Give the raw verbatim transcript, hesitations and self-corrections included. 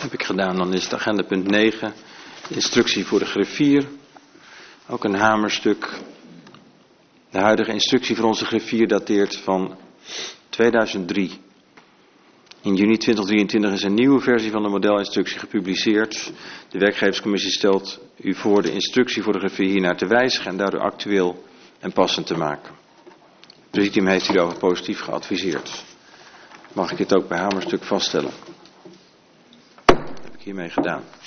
Heb ik gedaan. Dan is het agenda punt negen. Instructie voor de griffier. Ook een hamerstuk. De huidige instructie voor onze griffier dateert van tweeduizend drie. In juni tweeduizend drieëntwintig is een nieuwe versie van de modelinstructie gepubliceerd. De werkgeverscommissie stelt u voor de instructie voor de griffier hiernaar te wijzigen en daardoor actueel en passend te maken. Het presidium heeft hierover positief geadviseerd. Mag ik dit ook bij hamerstuk vaststellen? Dat heb ik hiermee gedaan.